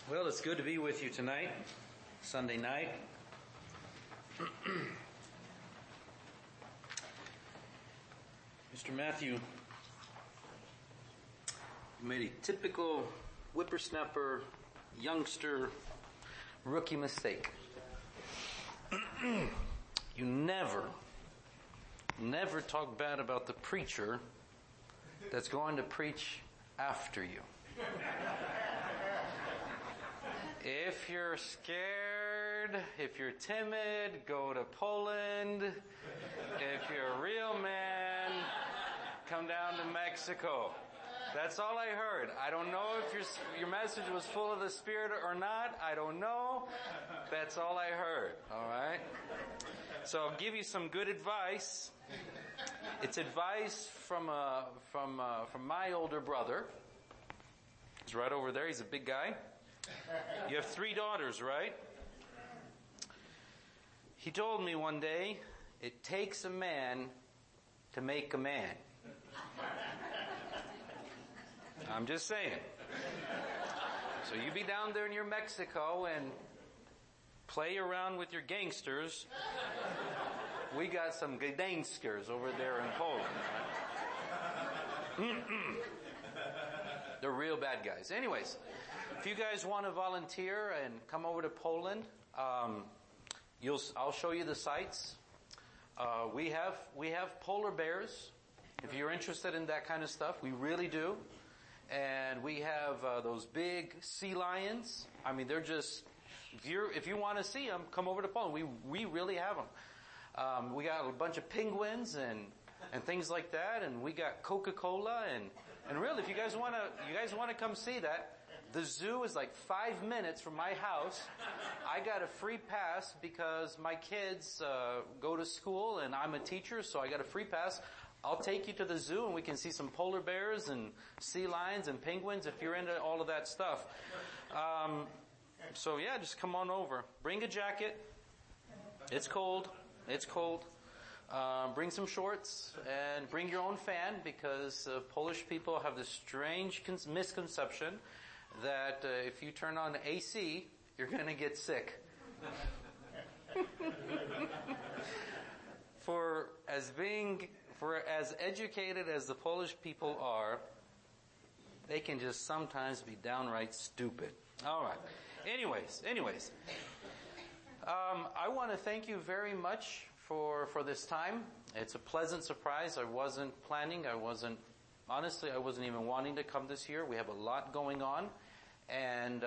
Well, it's good to be with you tonight, Sunday night. Mr. Matthew made a typical whippersnapper, youngster, rookie mistake. You never talk bad about the preacher that's going to preach after you. If you're scared, if you're timid, go to Poland. If you're a real man, come down to Mexico. That's all I heard. I don't know if your message was full of the Spirit or not. I don't know. That's all I heard. All right. So I'll give you some good advice. It's advice from my older brother. He's right over there. He's a big guy. You have 3 daughters, right? He told me one day, it takes a man to make a man. I'm just saying. So you be down there in Mexico and play around with your gangsters. We got some gangsters over there in Poland. They're real bad guys. Anyways, if you guys want to volunteer and come over to Poland, I'll show you the sites. We have polar bears. If you're interested in that kind of stuff, we really do. And we have those big sea lions. I mean, they're just, if you want to see them, come over to Poland. We really have them. We got a bunch of penguins and things like that, and we got Coca-Cola and really, if you guys want to come see that, the zoo is like 5 minutes from my house. I got a free pass because my kids go to school and I'm a teacher, so I got a free pass. I'll take you to the zoo and we can see some polar bears and sea lions and penguins if you're into all of that stuff. So yeah, just come on over. Bring a jacket. It's cold. Bring some shorts and bring your own fan because Polish people have this strange misconception that if you turn on the AC, you're going to get sick. For as educated as the Polish people are, they can just sometimes be downright stupid. All right. Anyways, I want to thank you very much for this time. It's a pleasant surprise. I wasn't planning. I wasn't even wanting to come this year. We have a lot going on, and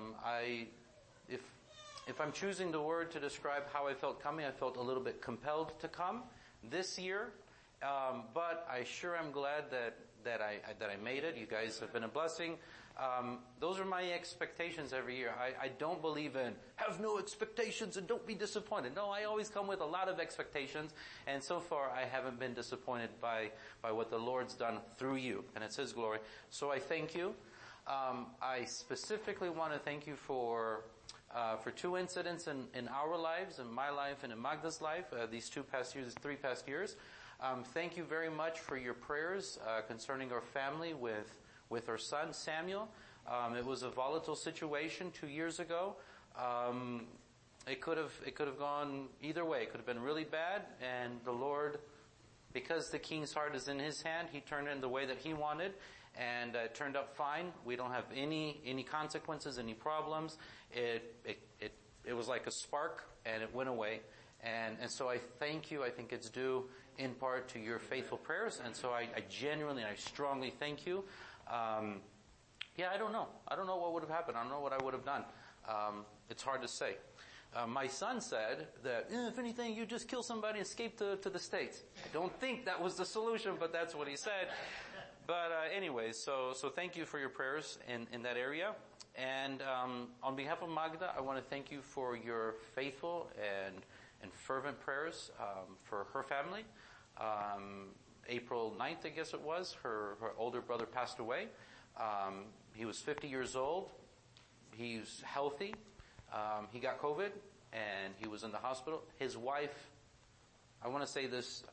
if I'm choosing the word to describe how I felt coming, I felt a little bit compelled to come this year. But I sure am glad that I made it. You guys have been a blessing. Those are my expectations every year. I don't believe in have no expectations and don't be disappointed. No, I always come with a lot of expectations, and so far I haven't been disappointed by what the Lord's done through you, and it's His glory. So I thank you. I specifically want to thank you for 2 incidents in our lives, in my life and in Magda's life, these 3 past years. Thank you very much for your prayers concerning our family with our son Samuel. It was a volatile situation 2 years ago. It could have gone either way. It could have been really bad, and the Lord, because the king's heart is in His hand, He turned it in the way that He wanted, and it turned out fine. We don't have any consequences, any problems. It was like a spark, and it went away. And so I thank you. I think it's due in part to your faithful prayers, and so I genuinely and I strongly thank you. I don't know. I don't know what would have happened. I don't know what I would have done. It's hard to say. My son said that, if anything, you just kill somebody and escape to the States. I don't think that was the solution, but that's what he said. But anyways, so thank you for your prayers in that area. And on behalf of Magda, I want to thank you for your faithful and fervent prayers for her family. April 9th, I guess it was, her older brother passed away. He was 50 years old. He's healthy. He got COVID and he was in the hospital. His wife, I want to say this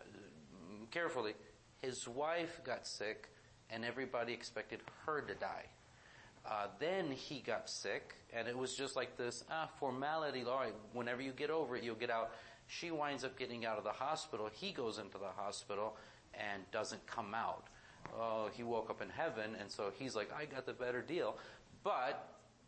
carefully, his wife got sick and everybody expected her to die. Then he got sick, and it was just like this formality. All right, whenever you get over it, you'll get out. She winds up getting out of the hospital. He goes into the hospital and doesn't come out. Oh, he woke up in heaven, and so he's like, I got the better deal. But,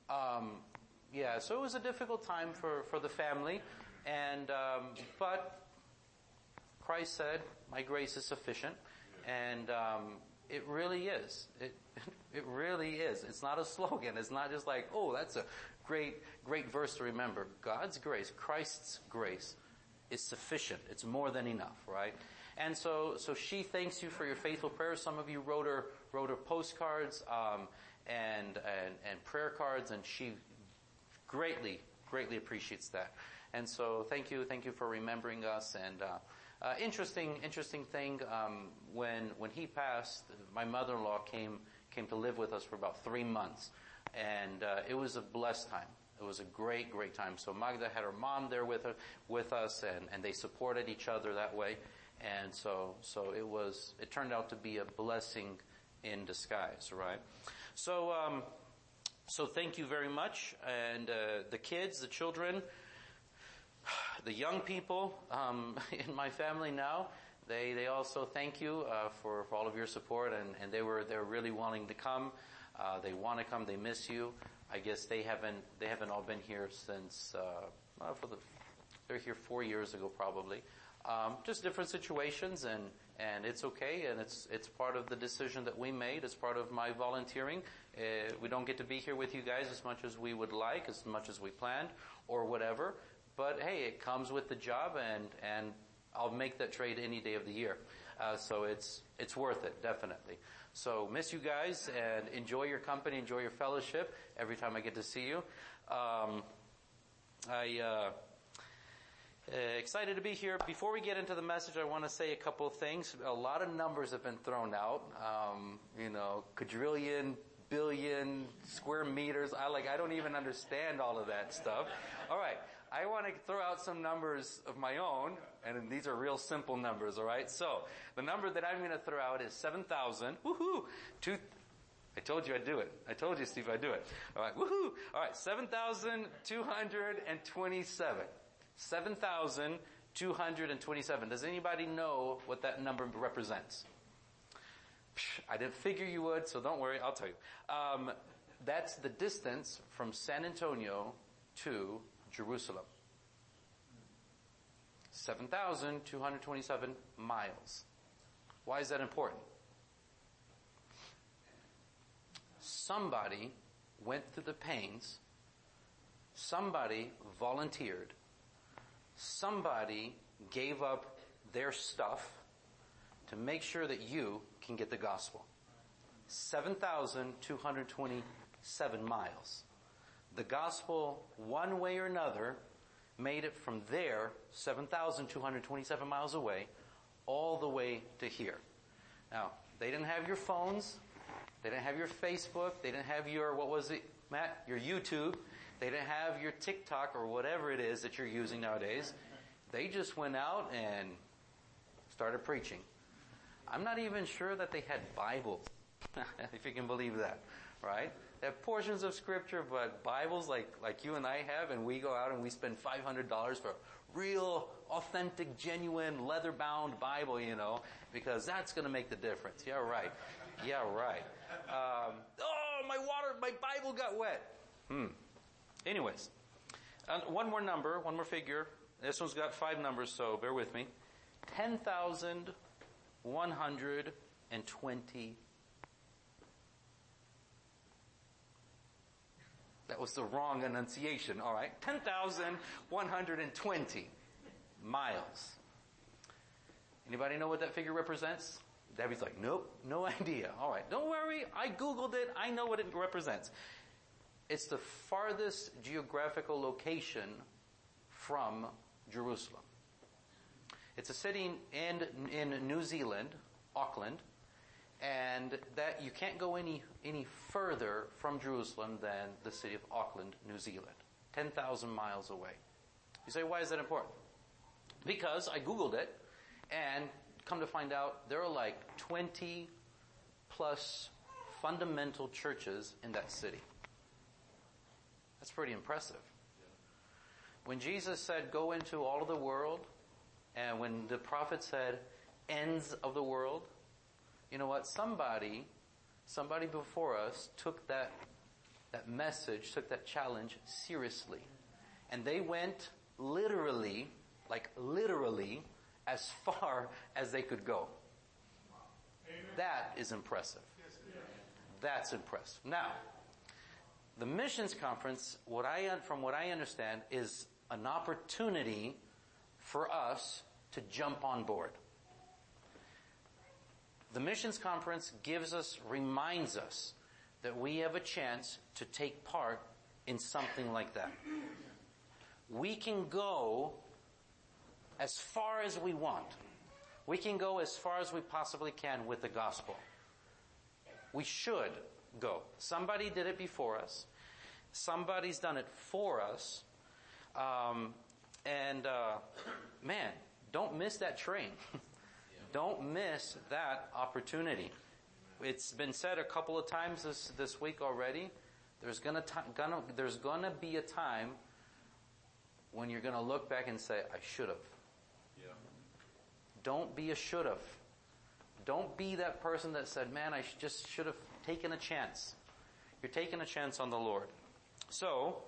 so it was a difficult time for the family. And, but Christ said, my grace is sufficient. And, it really is. It really is. It's not a slogan. It's not just like, oh, that's a great verse to remember. God's grace, Christ's grace, is sufficient. It's more than enough, right? And so she thanks you for your faithful prayers. Some of you wrote her postcards, and prayer cards, and she greatly appreciates that. And so thank you for remembering us. And, interesting thing, when he passed, my mother-in-law came to live with us for about 3 months. And, it was a blessed time. It was a great time. So Magda had her mom there with us, and they supported each other that way. And so it turned out to be a blessing in disguise, right? So thank you very much. And, the kids, the children, the young people, in my family now, they also thank you, for all of your support, and they're really wanting to come. They want to come, they miss you. I guess they haven't all been here since, they're here 4 years ago probably. Just different situations, and it's okay, and it's part of the decision that we made. It's part of my volunteering. We don't get to be here with you guys as much as we would like, as much as we planned, or whatever. But hey, it comes with the job, and I'll make that trade any day of the year. So it's worth it, definitely. So miss you guys, and enjoy your company, enjoy your fellowship every time I get to see you. Excited to be here. Before we get into the message, I want to say a couple of things. A lot of numbers have been thrown out. Quadrillion, billion, square meters. I don't even understand all of that stuff. All right. I want to throw out some numbers of my own, and these are real simple numbers, all right? So, the number that I'm going to throw out is 7,000. Woohoo! I told you I'd do it. I told you, Steve, I'd do it. All right, woohoo! All right, 7,227. 7,227. Does anybody know what that number represents? I didn't figure you would, so don't worry, I'll tell you. That's the distance from San Antonio to Jerusalem. 7,227 miles. Why is that important? Somebody went through the pains. Somebody volunteered. Somebody gave up their stuff to make sure that you can get the gospel. 7,227 miles. The gospel, one way or another, made it from there, 7,227 miles away, all the way to here. Now, they didn't have your phones. They didn't have your Facebook. They didn't have your, what was it, Matt? Your YouTube. They didn't have your TikTok or whatever it is that you're using nowadays. They just went out and started preaching. I'm not even sure that they had Bibles, if you can believe that, right? They have portions of scripture, but Bibles like you and I have, and we go out and we spend $500 for a real, authentic, genuine, leather-bound Bible, because that's going to make the difference. Yeah, right. My Bible got wet. Anyways, one more figure. This one's got 5 numbers, so bear with me. 10,120. That was the wrong enunciation. All right. 10,120 miles. Anybody know what that figure represents? Debbie's like, nope, no idea. All right. Don't worry. I Googled it. I know what it represents. It's the farthest geographical location from Jerusalem. It's a city in New Zealand, Auckland, and that you can't go any further from Jerusalem than the city of Auckland, New Zealand. 10,000 miles away. You say, why is that important? Because I Googled it, and come to find out, there are like 20 plus fundamental churches in that city. That's pretty impressive. When Jesus said, go into all of the world, and when the prophet said, ends of the world, you know what? Somebody before us took that message, took that challenge seriously. And they went literally, as far as they could go. That is impressive. That's impressive. Now, the missions conference, from what I understand, is an opportunity for us to jump on board. The missions conference reminds us that we have a chance to take part in something like that. We can go as far as we want. We can go as far as we possibly can with the gospel. We should go. Somebody did it before us. Somebody's done it for us. Man, don't miss that train. Don't miss that opportunity. It's been said a couple of times this week already. There's gonna be a time when you're gonna look back and say, I should have. Yeah. Don't be a should have. Don't be that person that said, man, I just should have taken a chance. You're taking a chance on the Lord. So,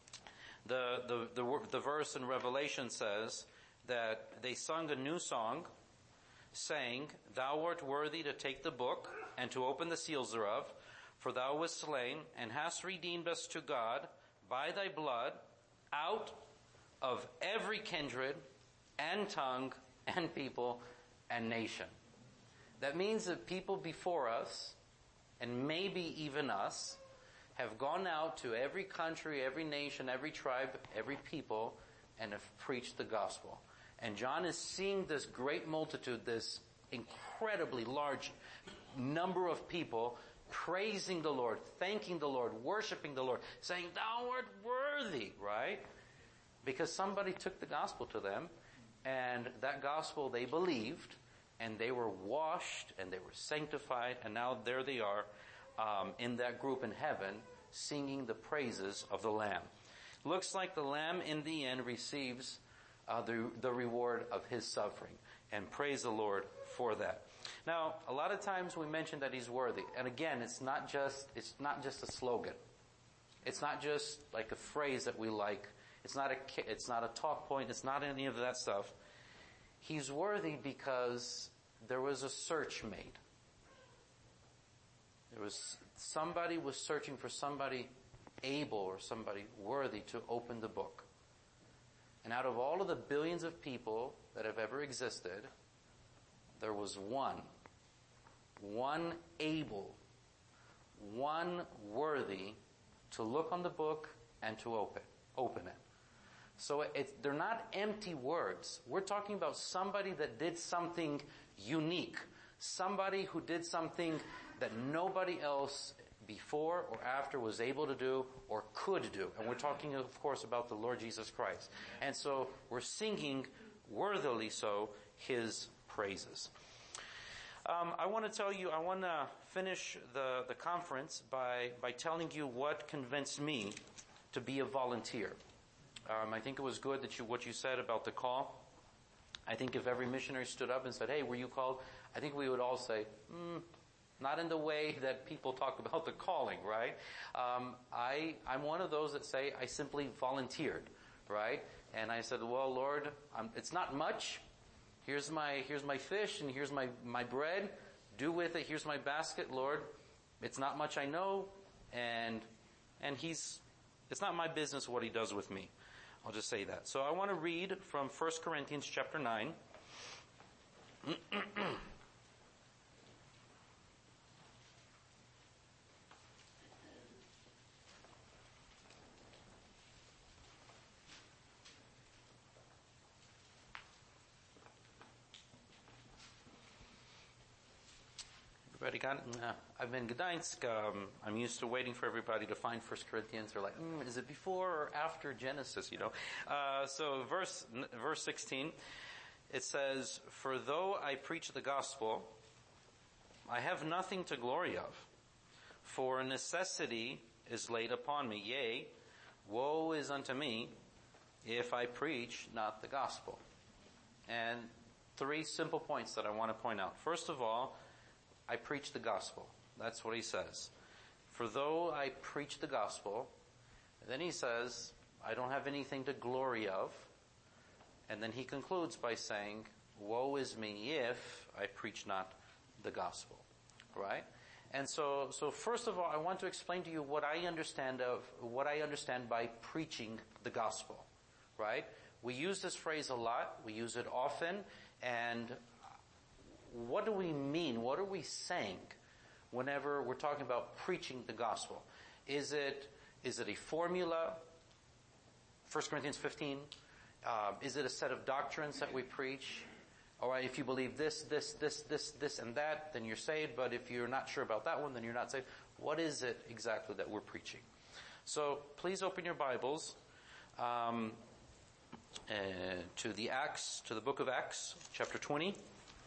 the verse in Revelation says that they sung a new song, saying, Thou art worthy to take the book and to open the seals thereof, for thou wast slain and hast redeemed us to God by thy blood out of every kindred and tongue and people and nation. That means that people before us, and maybe even us, have gone out to every country, every nation, every tribe, every people, and have preached the gospel. And John is seeing this great multitude, this incredibly large number of people praising the Lord, thanking the Lord, worshiping the Lord, saying, Thou art worthy, right? Because somebody took the gospel to them, and that gospel they believed, and they were washed, and they were sanctified, and now there they are in that group in heaven, singing the praises of the Lamb. Looks like the Lamb in the end receives the reward of His suffering. And praise the Lord for that. Now, a lot of times we mention that He's worthy. And again, it's not just a slogan. It's not just like a phrase that we like. It's not a talk point. It's not any of that stuff. He's worthy because there was a search made. Somebody was searching for somebody able or somebody worthy to open the book. And out of all of the billions of people that have ever existed, there was one able, one worthy to look on the book and to open it. So they're not empty words. We're talking about somebody that did something unique. Somebody who did something that nobody else before or after was able to do or could do. And we're talking, of course, about the Lord Jesus Christ. And so we're singing worthily so His praises. I want to finish the conference by telling you what convinced me to be a volunteer. I think it was good that what you said about the call. I think if every missionary stood up and said, hey, were you called? I think we would all say, not in the way that people talk about the calling, right? I'm one of those that say I simply volunteered, right? And I said, well, Lord, it's not much. Here's my fish and here's my bread. Do with it. Here's my basket, Lord. It's not much I know, and it's not my business what He does with me. I'll just say that. So I want to read from 1 Corinthians chapter 9. Everybody got it? I've been in Gdańsk. I'm used to waiting for everybody to find 1 Corinthians. They're like, is it before or after Genesis, So verse 16, it says, For though I preach the gospel, I have nothing to glory of, For necessity is laid upon me. Yea, woe is unto me if I preach not the gospel. And 3 simple points that I want to point out. First of all, I preach the gospel. That's what he says. For though I preach the gospel, then he says, I don't have anything to glory of. And then he concludes by saying, woe is me if I preach not the gospel. Right? And so first of all, I want to explain to you what I understand by preaching the gospel. Right? We use this phrase a lot. We use it often. And what do we mean? What are we saying whenever we're talking about preaching the gospel? Is it a formula? 1 Corinthians 15. Is it a set of doctrines that we preach? Or if you believe this, and that, then you're saved. But if you're not sure about that one, then you're not saved. What is it exactly that we're preaching? So please open your Bibles to the book of Acts, chapter 20.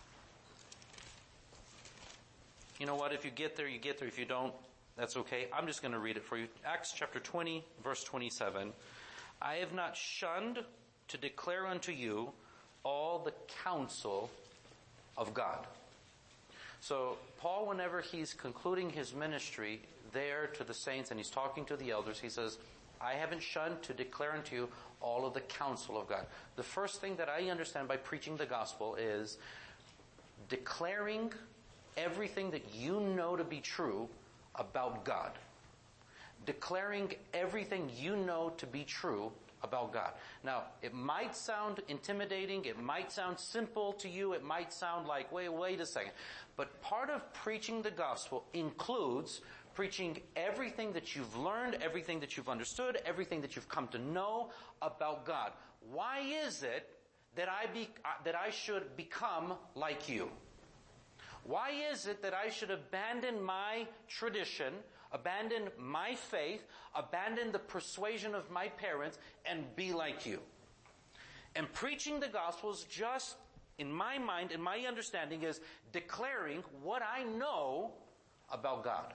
You know what? If you get there, you get there. If you don't, that's okay. I'm just going to read it for you. Acts chapter 20, verse 27. I have not shunned to declare unto you all the counsel of God. So Paul, whenever he's concluding his ministry there to the saints and he's talking to the elders, he says, I haven't shunned to declare unto you all of the counsel of God. The first thing that I understand by preaching the gospel is declaring everything that you know to be true about God. Declaring everything you know to be true about God. Now, it might sound intimidating, it might sound simple to you, it might sound like, wait a second. But part of preaching the gospel includes preaching everything that you've learned, everything that you've understood, everything that you've come to know about God. Why is it that I should become like you? Why is it that I should abandon my tradition, abandon my faith, abandon the persuasion of my parents, and be like you? And preaching the gospel is just, in my mind, in my understanding, is declaring what I know about God.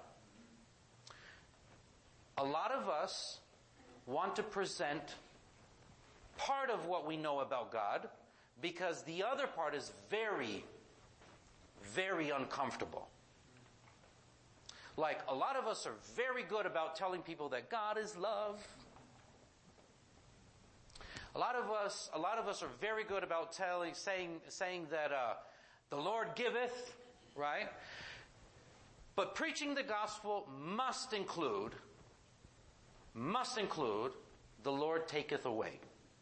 A lot of us want to present part of what we know about God because the other part is very, very uncomfortable. Like, a lot of us are very good about telling people that God is love. A lot of us are very good about saying that the Lord giveth, right? But preaching the gospel must include the Lord taketh away.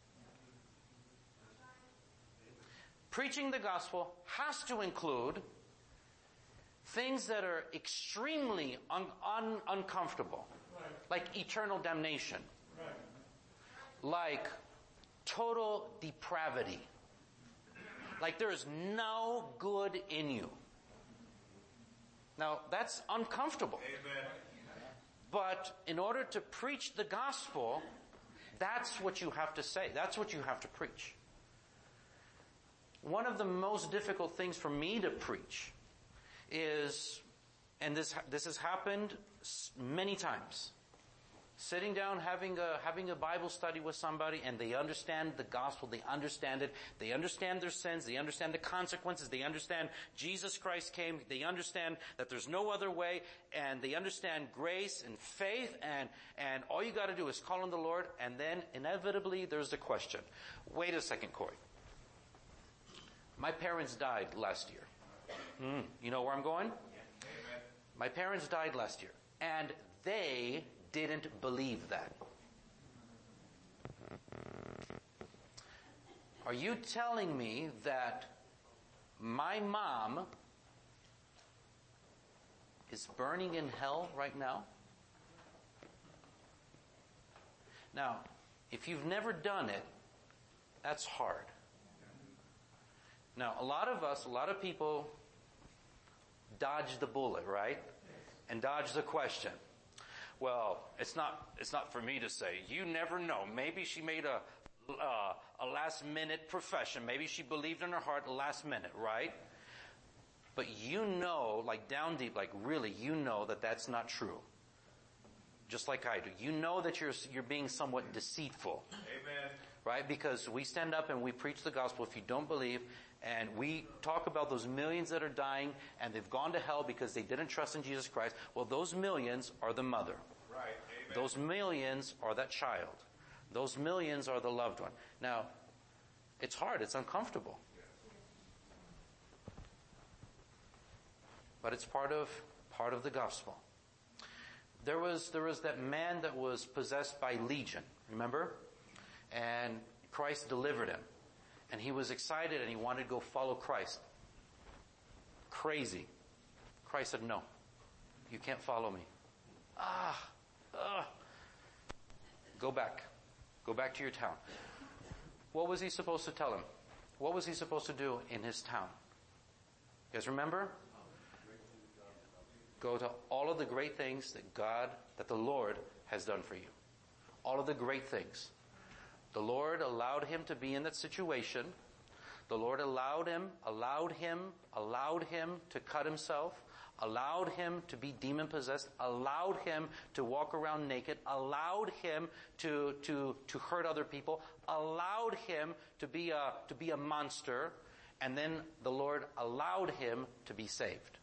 Preaching the gospel has to include things that are extremely uncomfortable. Right. Like eternal damnation. Right. Like total depravity. Like there is no good in you. Now, that's uncomfortable. Amen. But in order to preach the gospel, that's what you have to say. That's what you have to preach. One of the most difficult things for me to preach is, and this has happened many times, sitting down, having a Bible study with somebody, and they understand the gospel, they understand it, they understand their sins, they understand the consequences, they understand Jesus Christ came, they understand that there's no other way, and they understand grace and faith, and all you gotta do is call on the Lord, and then inevitably there's the question. Wait a second, Corey. My parents died last year. You know where I'm going? My parents died last year. And they didn't believe that. Are you telling me that my mom is burning in hell right now? Now, if you've never done it, that's hard. Now, a lot of people dodge the bullet, right? And dodge the question. Well, it's not for me to say. You never know. Maybe she made a last minute profession. Maybe she believed in her heart last minute, right? but you know, like down deep, like really, you know that that's not true. Just like I do. You know that you're being somewhat deceitful. Amen. Right? Because we stand up and we preach the gospel if you don't believe, and we talk about those millions that are dying and they've gone to hell because they didn't trust in Jesus Christ. Well, those millions are the mother. Right. Amen. Those millions are that child. Those millions are the loved one. Now, it's hard. It's uncomfortable. But it's part of the gospel. There was that man that was possessed by legion. Remember? And Christ delivered him. And he was excited and he wanted to go follow Christ. Crazy. Christ said, no. You can't follow me. Go back. Go back to your town. What was he supposed to tell him? What was he supposed to do in his town? You guys remember? Go to all of the great things that the Lord has done for you. All of the great things. The Lord allowed him to be in that situation. The Lord allowed him to cut himself, allowed him to be demon possessed, allowed him to walk around naked, allowed him to hurt other people, allowed him to be a monster, and then the Lord allowed him to be saved.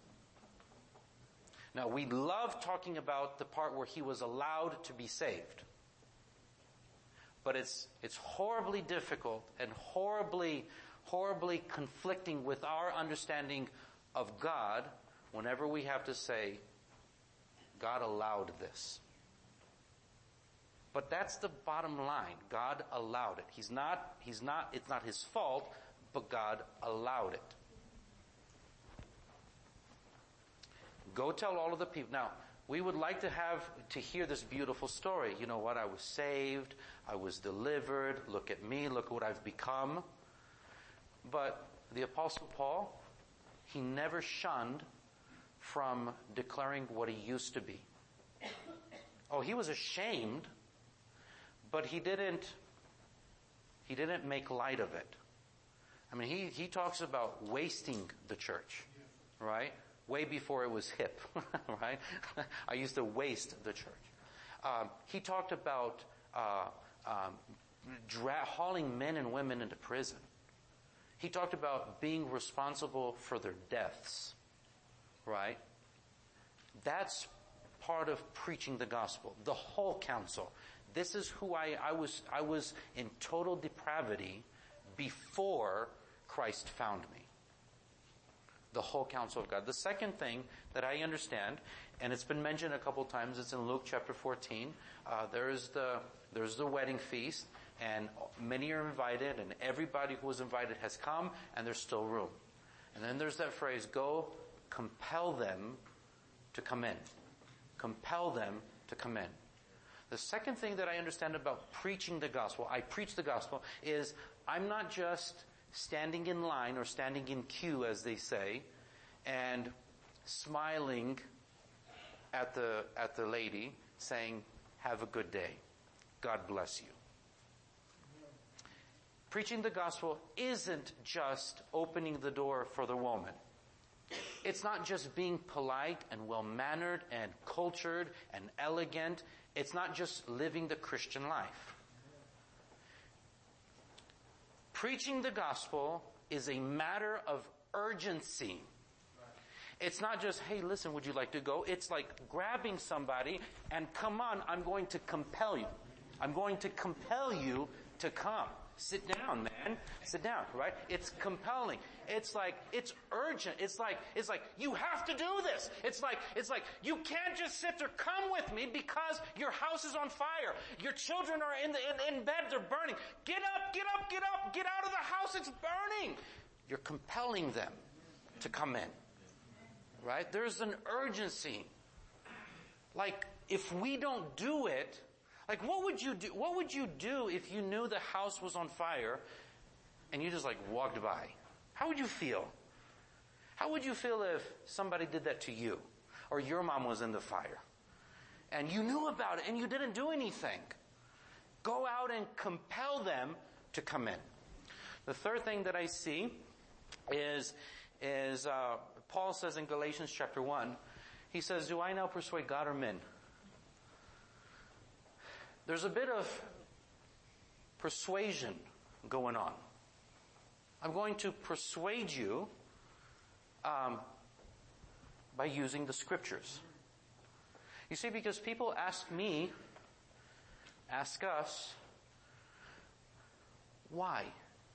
Now, we love talking about the part where he was allowed to be saved. But it's horribly difficult and horribly conflicting with our understanding of God whenever we have to say, God allowed this. But that's the bottom line. God allowed it. It's not his fault, but God allowed it. Go tell all of the people. Now, we would like to hear this beautiful story. You know what? I was saved. I was delivered. Look at me. Look what I've become. But the Apostle Paul, he never shunned from declaring what he used to be. Oh, he was ashamed, but he didn't make light of it. I mean, he talks about wasting the church, right? Way before it was hip, right? I used to waste the church. He talked about hauling men and women into prison. He talked about being responsible for their deaths, right? That's part of preaching the gospel. The whole counsel. This is who I was in total depravity before Christ found me. The whole counsel of God. The second thing that I understand, and it's been mentioned a couple times, it's in Luke chapter 14. There's the wedding feast, and many are invited, and everybody who was invited has come, and there's still room. And then there's that phrase, go compel them to come in. Compel them to come in. The second thing that I understand about preaching the gospel, I preach the gospel, is I'm not just standing in line or standing in queue, as they say, and smiling at the lady, saying, have a good day. God bless you. Preaching the gospel isn't just opening the door for the woman. It's not just being polite and well-mannered and cultured and elegant. It's not just living the Christian life. Preaching the gospel is a matter of urgency. It's not just, hey, listen, would you like to go? It's like grabbing somebody and come on, I'm going to compel you. I'm going to compel you to come. Sit down, man. Sit down, right? It's compelling. It's like, it's urgent. It's like, you have to do this. It's like, you can't just sit there, come with me because your house is on fire. Your children are in bed, they're burning. Get up, get up, get up, get out of the house, it's burning. You're compelling them to come in. Right? There's an urgency. Like, if we don't do it, like, what would you do? What would you do if you knew the house was on fire and you just like walked by? How would you feel? How would you feel if somebody did that to you? Or your mom was in the fire and you knew about it and you didn't do anything? Go out and compel them to come in. The third thing that I see is is, Paul says in Galatians chapter 1, he says, do I now persuade God or men? There's a bit of persuasion going on. I'm going to persuade you by using the scriptures. You see, because people ask me, ask us, why?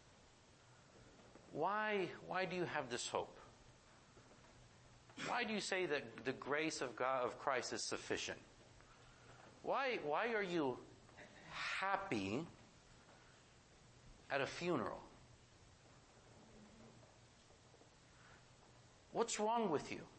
Why do you have this hope? Why do you say that the grace of God, of Christ, is sufficient? Why are you happy at a funeral? What's wrong with you?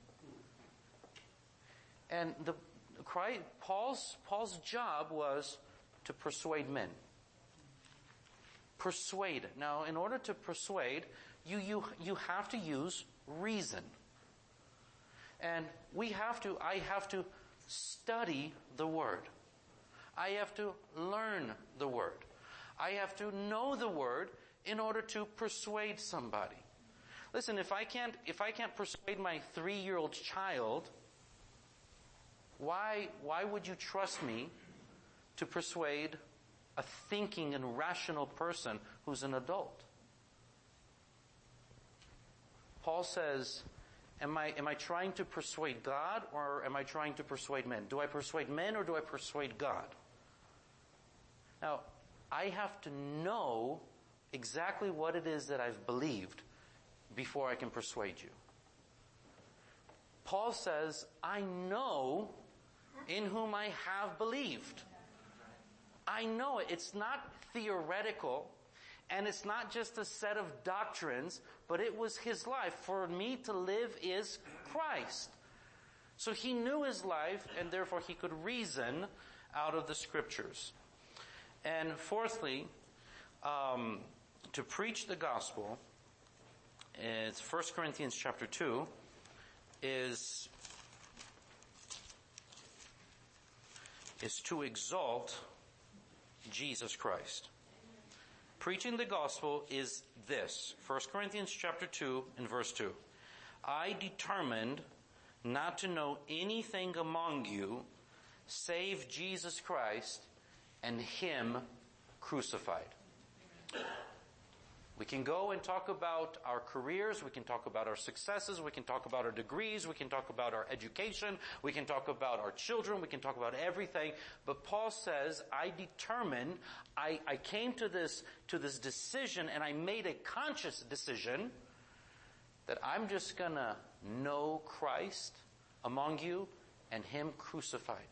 And Paul's job was to persuade men. Persuade. Now, in order to persuade, you have to use reason. And I have to study the Word. I have to learn the Word. I have to know the Word in order to persuade somebody. Listen, if I can't persuade my 3-year-old child, why would you trust me to persuade a thinking and rational person who's an adult? Paul says, am I trying to persuade God or am I trying to persuade men? Do I persuade men or do I persuade God? Now, I have to know exactly what it is that I've believed before I can persuade you. Paul says, I know in whom I have believed. I know it. It's not theoretical, and it's not just a set of doctrines, but it was his life. For me to live is Christ. So he knew his life, and therefore he could reason out of the scriptures. And fourthly, to preach the gospel, it's 1 Corinthians chapter 2, is to exalt Jesus Christ. Preaching the gospel is this. 1 Corinthians chapter 2 and verse 2. I determined not to know anything among you save Jesus Christ and Him crucified. We can go and talk about our careers, we can talk about our successes, we can talk about our degrees, we can talk about our education, we can talk about our children, we can talk about everything. But Paul says, I determined, I came to this decision, and I made a conscious decision that I'm just gonna know Christ among you and Him crucified.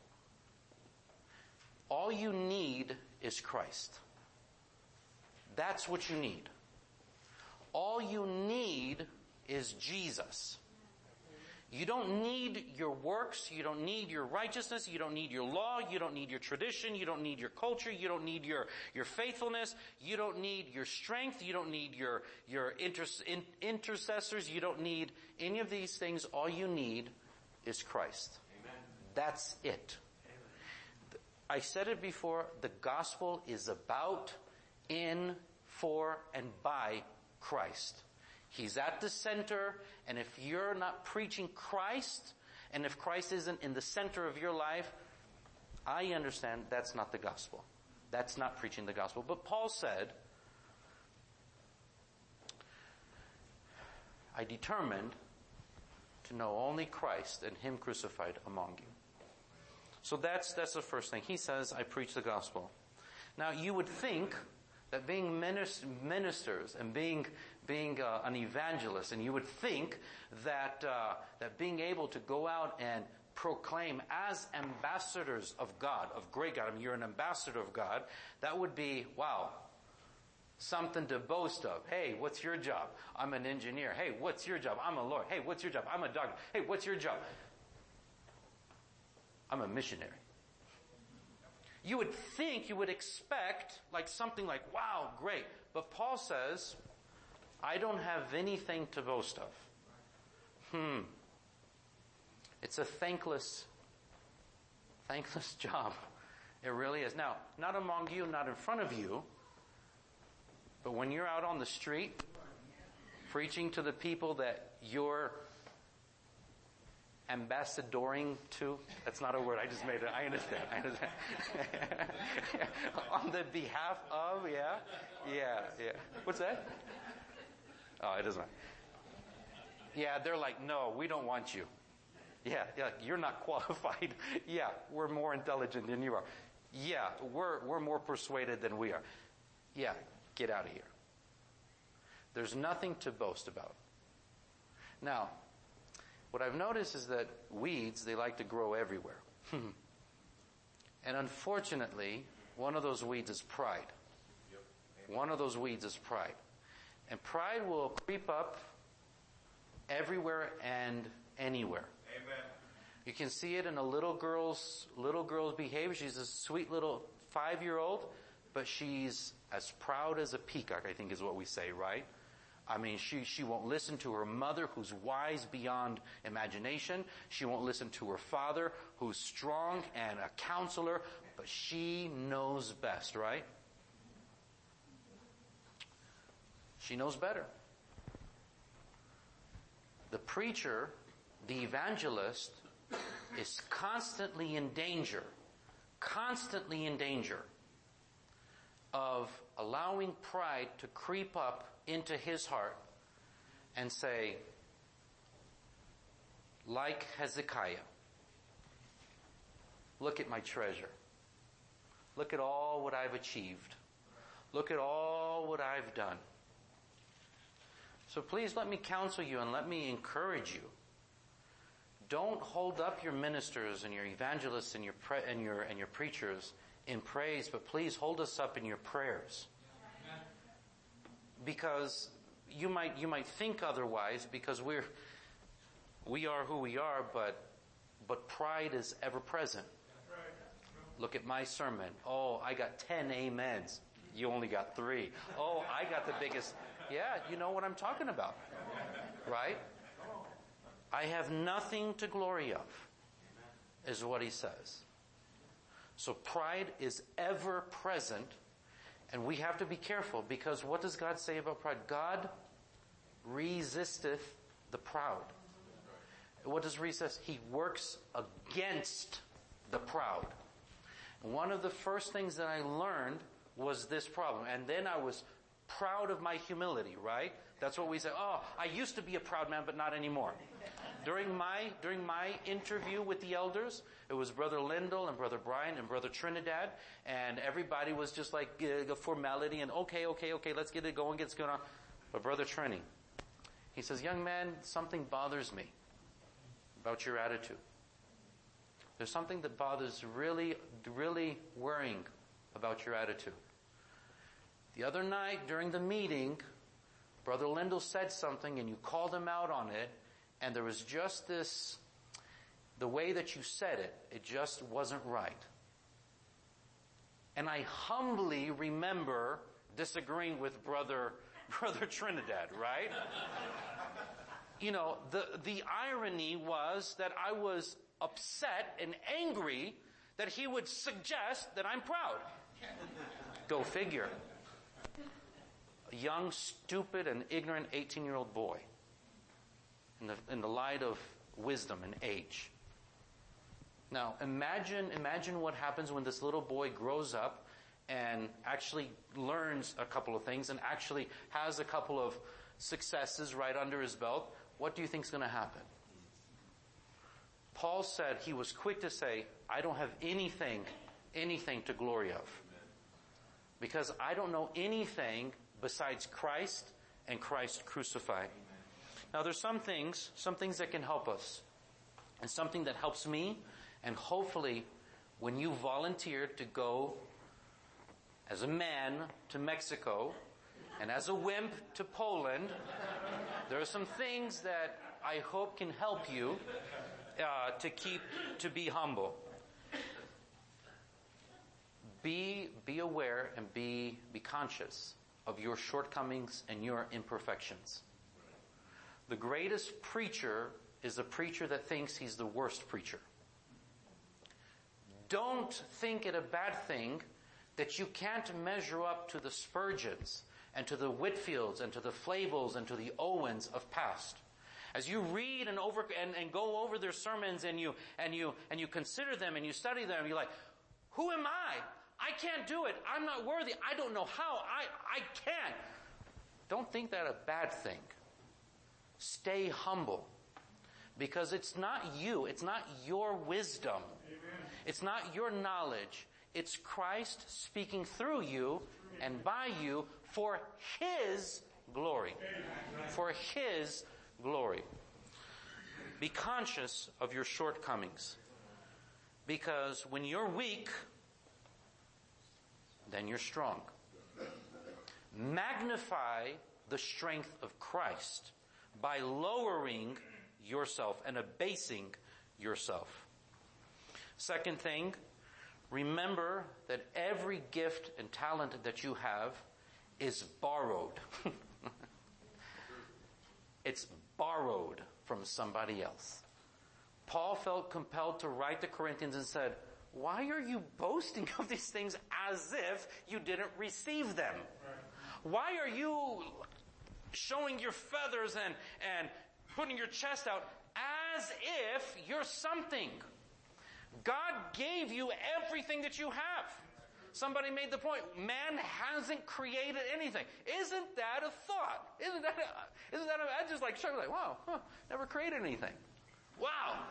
All you need is Christ. That's what you need. All you need is Jesus. You don't need your works, you don't need your righteousness, you don't need your law, you don't need your tradition, you don't need your culture, you don't need your faithfulness, you don't need your strength, you don't need your intercessors, you don't need any of these things. All you need is Christ. Amen. That's it. Amen. I said it before, the gospel is about, in, for, and by Christ. He's at the center, and if you're not preaching Christ, and if Christ isn't in the center of your life, I understand that's not the gospel. That's not preaching the gospel. But Paul said, I determined to know only Christ and Him crucified among you. So that's the first thing. He says, I preach the gospel. Now you would think that being ministers and being an evangelist, and you would think that being able to go out and proclaim as ambassadors of God, of great God, I mean, you're an ambassador of God, that would be, wow, something to boast of. Hey, what's your job? I'm an engineer. Hey, what's your job? I'm a lawyer. Hey, what's your job? I'm a doctor. Hey, what's your job? I'm a missionary. You would think, you would expect like something like, wow, great. But Paul says, I don't have anything to boast of. It's a thankless job. It really is. Now, not among you, not in front of you, but when you're out on the street, Preaching to the people that you're ambassadoring to. That's not a word. I just made it. I understand. On the behalf of, yeah. What's that? Oh, it doesn't matter. Yeah, they're like, no, we don't want you. Yeah, you're not qualified. Yeah, we're more intelligent than you are. Yeah, we're more persuaded than we are. Yeah, get out of here. There's nothing to boast about. Now, what I've noticed is that weeds, they like to grow everywhere. And unfortunately, one of those weeds is pride. One of those weeds is pride. And pride will creep up everywhere and anywhere. Amen. You can see it in a little girl's behavior. She's a sweet little 5-year-old, but she's as proud as a peacock, I think is what we say, right? I mean, she won't listen to her mother, who's wise beyond imagination. She won't listen to her father, who's strong and a counselor, but she knows best, right? She knows better. The preacher, the evangelist, is constantly in danger of allowing pride to creep up into his heart and say, like Hezekiah, look at my treasure. Look at all what I've achieved. Look at all what I've done. So please let me counsel you and let me encourage you. Don't hold up your ministers and your evangelists and your preachers in praise, but please hold us up in your prayers. Because you might think otherwise, because we are who we are, but pride is ever present. Look at my sermon. Oh, I got 10 amens. You only got 3. Oh, I got the biggest. Yeah, you know what I'm talking about. Right? I have nothing to glory of, is what he says. So pride is ever present, and we have to be careful, because what does God say about pride? God resisteth the proud. What does resist? He works against the proud. One of the first things that I learned was this problem, and then I was proud of my humility, right? That's what we say. Oh, I used to be a proud man, but not anymore. During my interview with the elders, it was Brother Lindell and Brother Brian and Brother Trinidad, and everybody was just like a formality and okay, let's get it going, get it going on. But Brother Trini, he says, young man, something bothers me about your attitude. There's something that bothers really, really worrying about your attitude. The other night during the meeting, Brother Lindell said something and you called him out on it, and there was just this, the way that you said it, it just wasn't right. And I humbly remember disagreeing with Brother Trinidad, right? You know, the irony was that I was upset and angry that he would suggest that I'm proud. Go figure. A young, stupid, and ignorant 18-year-old boy in the light of wisdom and age. Now, imagine what happens when this little boy grows up and actually learns a couple of things and actually has a couple of successes right under his belt. What do you think is going to happen? Paul said he was quick to say, I don't have anything to glory of. Because I don't know anything besides Christ and Christ crucified. Now there's some things that can help us. And something that helps me, and hopefully when you volunteered to go as a man to Mexico and as a wimp to Poland, there are some things that I hope can help you to be humble. Be aware and be conscious of your shortcomings and your imperfections. The greatest preacher is a preacher that thinks he's the worst preacher. Don't think it a bad thing that you can't measure up to the Spurgeons and to the Whitfields and to the Flables and to the Owens of past. As you read and go over their sermons and you consider them and you study them, you're like, who am I? I can't do it. I'm not worthy. I don't know how. I can't. Don't think that a bad thing. Stay humble. Because it's not you. It's not your wisdom. Amen. It's not your knowledge. It's Christ speaking through you and by you for His glory. For His glory. Be conscious of your shortcomings. Because when you're weak, then you're strong. Magnify the strength of Christ by lowering yourself and abasing yourself. Second thing, remember that every gift and talent that you have is borrowed. It's borrowed from somebody else. Paul felt compelled to write to Corinthians and said, why are you boasting of these things as if you didn't receive them? Why are you showing your feathers and putting your chest out as if you're something? God gave you everything that you have. Somebody made the point, man hasn't created anything. Isn't that a thought? Isn't that I just like, wow, never created anything. Wow.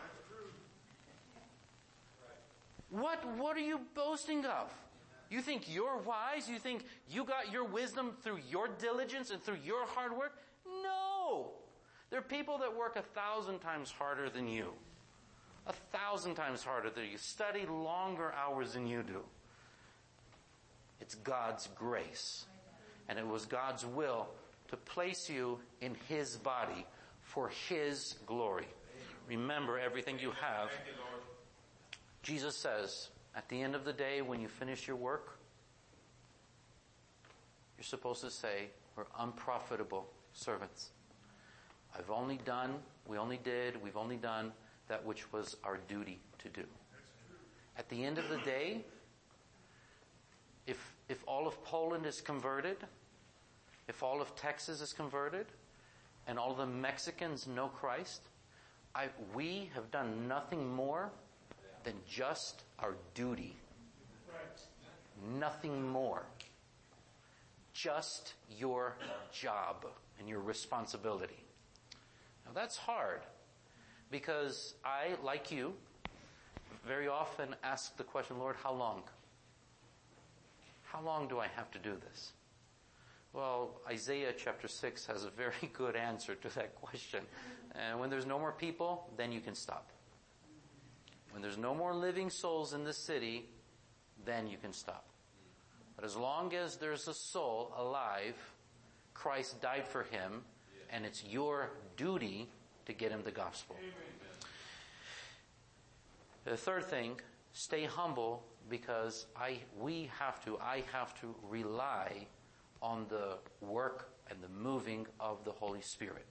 What are you boasting of? You think you're wise? You think you got your wisdom through your diligence and through your hard work? No. There are people that work 1,000 times harder than you. 1,000 times harder than you. Study longer hours than you do. It's God's grace. And it was God's will to place you in His body for His glory. Remember everything you have. Jesus says, at the end of the day, when you finish your work, you're supposed to say, we're unprofitable servants. We've only done that which was our duty to do. At the end of the day, if all of Poland is converted, if all of Texas is converted, and all the Mexicans know Christ, we have done nothing more than just our duty. Nothing more. Just your job and your responsibility. Now that's hard, because I, like you, very often ask the question, Lord, how long? How long do I have to do this? Well, Isaiah chapter 6 has a very good answer to that question. And when there's no more people, then you can stop. When there's no more living souls in the city, then you can stop. But as long as there's a soul alive, Christ died for him, and it's your duty to get him the gospel. The third thing, stay humble, because I have to rely on the work and the moving of the Holy Spirit.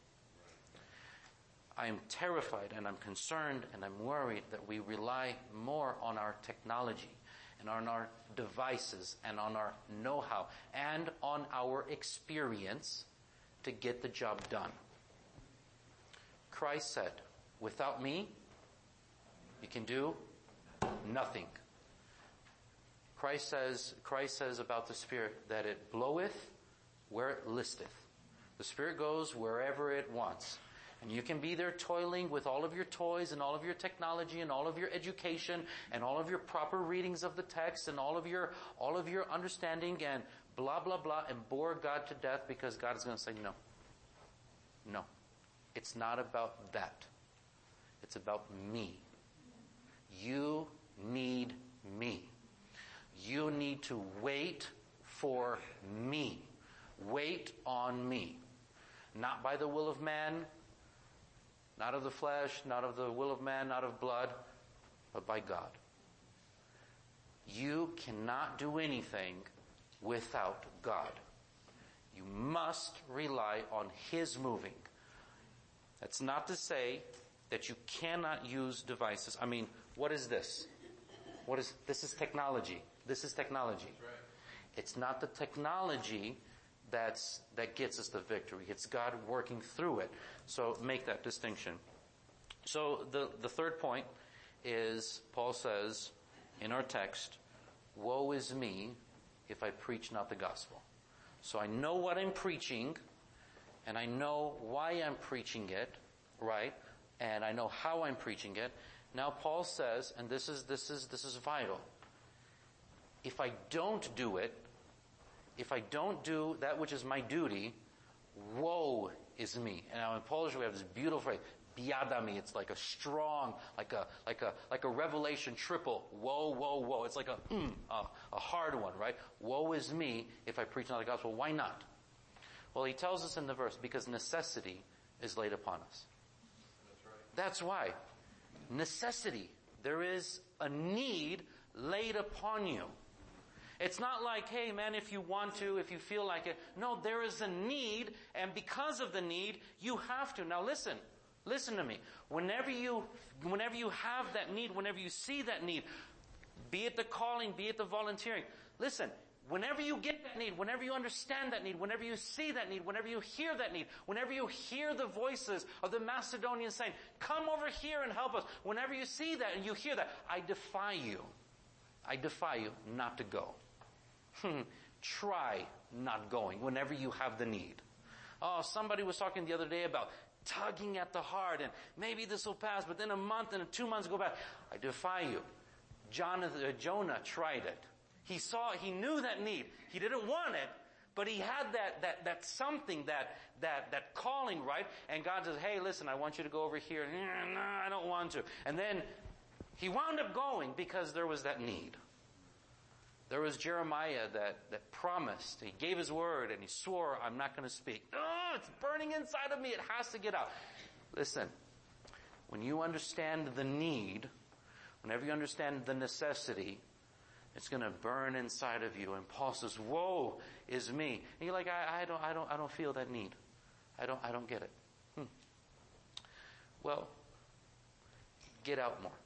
I am terrified and I'm concerned and I'm worried that we rely more on our technology and on our devices and on our know-how and on our experience to get the job done. Christ said, without me, you can do nothing. Christ says about the Spirit that it bloweth where it listeth. The Spirit goes wherever it wants. And you can be there toiling with all of your toys and all of your technology and all of your education and all of your proper readings of the text and all of your understanding and blah, blah, blah, and bore God to death, because God is going to say no. No. It's not about that. It's about me. You need me. You need to wait for me. Wait on me. Not by the will of man, not of the flesh, not of the will of man, not of blood, but by God. You cannot do anything without God. You must rely on His moving. That's not to say that you cannot use devices. I mean, what is this? This is technology. This is technology. It's not the technology that gets us the victory. It's God working through it. So make that distinction. So the third point is, Paul says in our text, woe is me if I preach not the gospel. So I know what I'm preaching, and I know why I'm preaching it, right? And I know how I'm preaching it. Now Paul says, and this is vital. If I don't do it, if I don't do that which is my duty, woe is me. And now in Polish we have this beautiful phrase, biada mi. It's like a strong, like a revelation triple. Woe, woe, woe. It's like a hard one, right? Woe is me if I preach not the gospel. Why not? Well, he tells us in the verse, because necessity is laid upon us. That's right. That's why. Necessity. There is a need laid upon you. It's not like, hey man, if you want to, if you feel like it. No, there is a need, and because of the need, you have to. Now listen to me. Whenever you have that need, whenever you see that need, be it the calling, be it the volunteering, listen, whenever you get that need, whenever you understand that need, whenever you see that need, whenever you hear that need, whenever you hear the voices of the Macedonians saying, come over here and help us, whenever you see that and you hear that, I defy you not to go. Try not going whenever you have the need. Oh, somebody was talking the other day about tugging at the heart, and maybe this will pass, but then a month and 2 months go by. I defy you. Jonah tried it. He knew that need. He didn't want it, but he had that something, that calling, right? And God says, hey, listen, I want you to go over here. No, I don't want to. And then he wound up going because there was that need. There was Jeremiah that promised. He gave his word and he swore, I'm not going to speak. Oh, it's burning inside of me. It has to get out. Listen, when you understand the need, whenever you understand the necessity, it's going to burn inside of you. And Paul says, woe is me. And you're like, I don't feel that need. I don't get it. Well, get out more.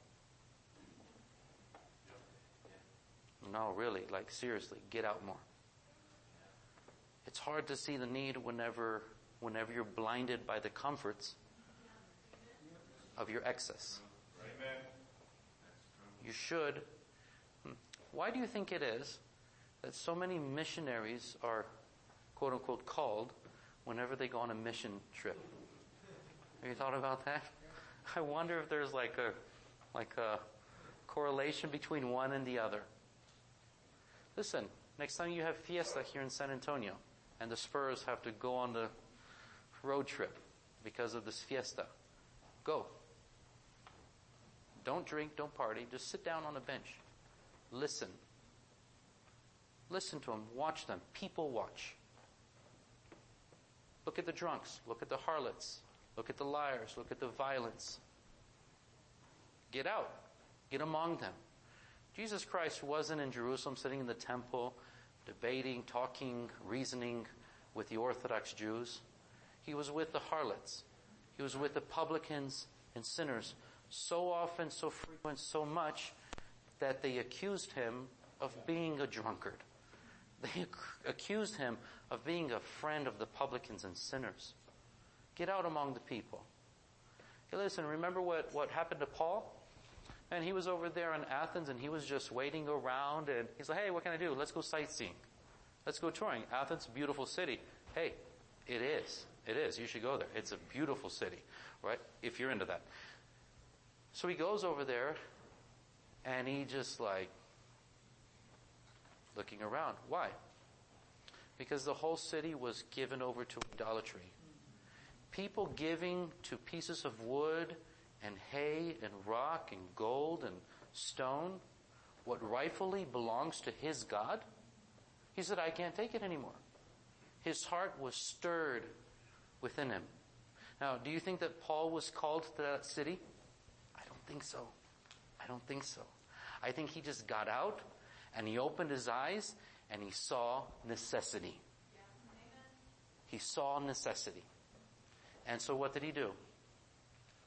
No, really, like seriously, get out more. It's hard to see the need whenever you're blinded by the comforts of your excess. Amen. You should. Why do you think it is that so many missionaries are, quote unquote, called whenever they go on a mission trip? Have you thought about that? I wonder if there's like a correlation between one and the other. Listen, next time you have fiesta here in San Antonio and the Spurs have to go on the road trip because of this fiesta, go. Don't drink, don't party, just sit down on a bench. Listen. Listen to them, watch them, people watch. Look at the drunks, look at the harlots, look at the liars, look at the violence. Get out, get among them. Jesus Christ wasn't in Jerusalem sitting in the temple, debating, talking, reasoning with the Orthodox Jews. He was with the harlots. He was with the publicans and sinners. So often, so frequent, so much that they accused him of being a drunkard. They accused him of being a friend of the publicans and sinners. Get out among the people. Hey, listen, remember what happened to Paul? And he was over there in Athens and he was just waiting around and he's like, hey, what can I do? Let's go sightseeing. Let's go touring. Athens, beautiful city. Hey, it is. It is. You should go there. It's a beautiful city, right? If you're into that. So he goes over there and he just like looking around. Why? Because the whole city was given over to idolatry. People giving to pieces of wood and hay and rock and gold and stone what rightfully belongs to his God. He said, I can't take it anymore. His heart was stirred within him. Now, do you think that Paul was called to that city? I don't think so. I don't think so. I think he just got out and he opened his eyes and he saw necessity. He saw necessity. And so what did he do?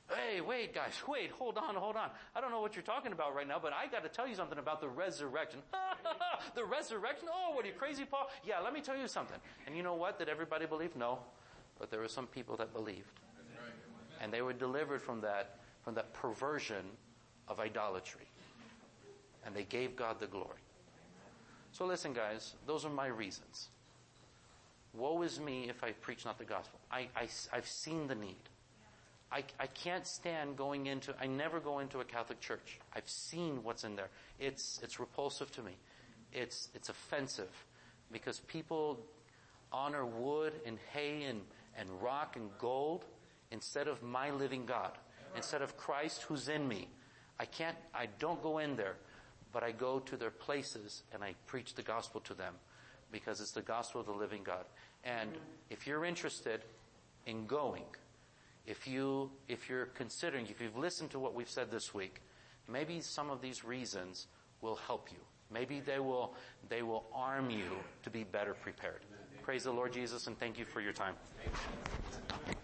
Hey, wait, guys, wait, hold on. I don't know what you're talking about right now, but I got to tell you something about the resurrection. The resurrection? Oh, what are you, crazy, Paul? Yeah, let me tell you something. And you know what? Did everybody believe? No. But there were some people that believed. And they were delivered from that perversion of idolatry. And they gave God the glory. So listen, guys, those are my reasons. Woe is me if I preach not the gospel. I've seen the need. I can't stand I never go into a Catholic church. I've seen what's in there. It's repulsive to me. It's offensive because people honor wood and hay and rock and gold instead of my living God, instead of Christ who's in me. I don't go in there, but I go to their places and I preach the gospel to them because it's the gospel of the living God. And if you're interested in going, if you're considering, if you've listened to what we've said this week, maybe some of these reasons will help you. Maybe they will arm you to be better prepared. Praise the Lord Jesus, and thank you for your time.